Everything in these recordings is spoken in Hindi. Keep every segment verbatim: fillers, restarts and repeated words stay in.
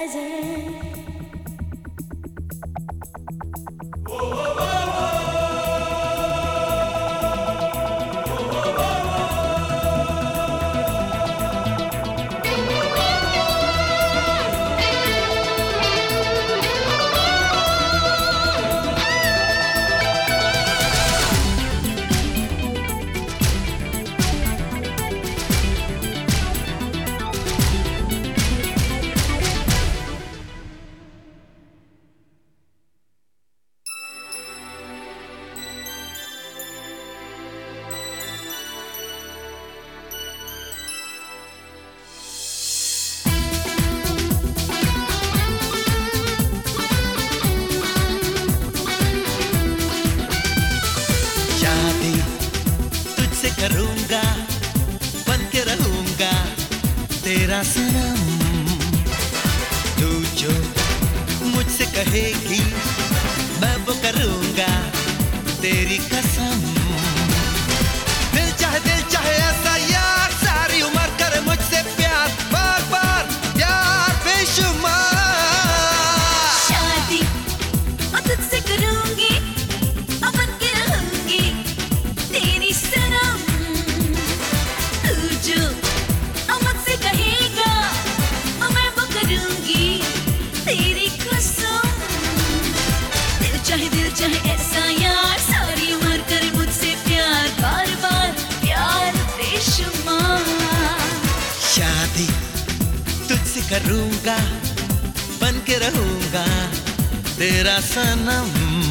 करूंगा, बन के रहूंगा तेरा सनम। तू जो मुझसे कहेगी मैं वो करूंगा तेरी कसम। दिल चाहे दिल चाहे ऐसा यार, सारी उम्र करे मुझसे प्यार, बार बार यार बेशुमार। शादी और तुझसे करूंगी, और बन के रहूंगी तेरी सनम। तू जो मुझसे कहेगा मैं वो करूंगी तेरी कसम। दिल चाहे दिल चाहे ऐसा यार, सारी उम्र करे मुझसे प्यार, बार बार प्यार बेशुमार। शादी तुझसे करूंगा, बन के रहूंगा तेरा सनम।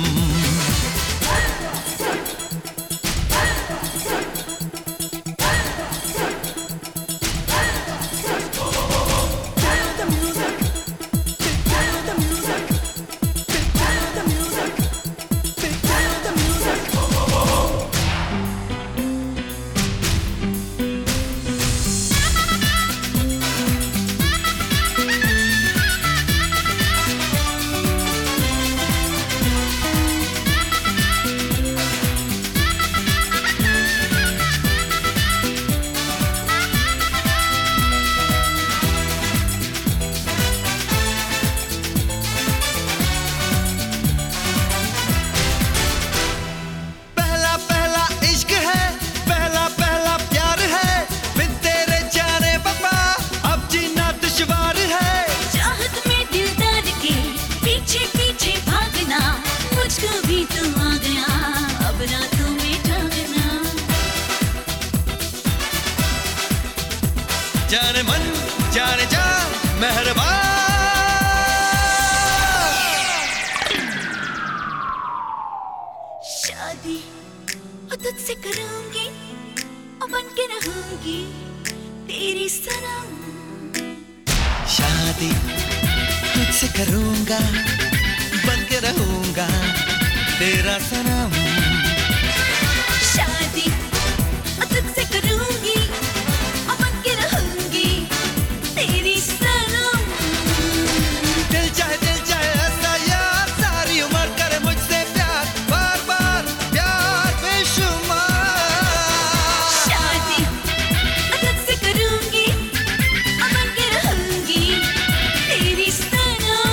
जाने मन जाने जा मेहरबान। शादी और तुझसे करूंगी, और बन के रहूंगी तेरी सनम। शादी तुझसे करूंगा, बन के रहूंगा तेरा सनम। शादी और तुझसे करूंगी, और बन के रहूंगी तेरी सनम। दिल चाहे दिल चाहे ऐसा यार, सारी उम्र करे मुझसे प्यार, बार बार प्यार बेशुमार। शादी और तुझसे करूंगी, और बन के रहूंगी तेरी सनम।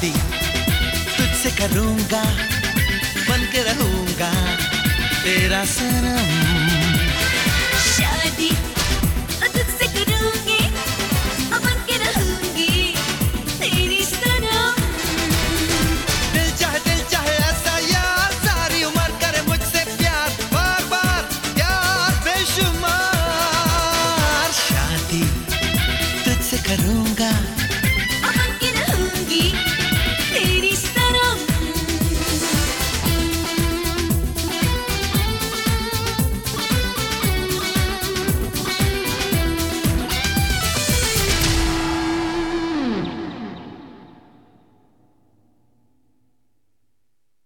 शादी तुझसे करूंगा, बन के रहूंगा तेरा सनम।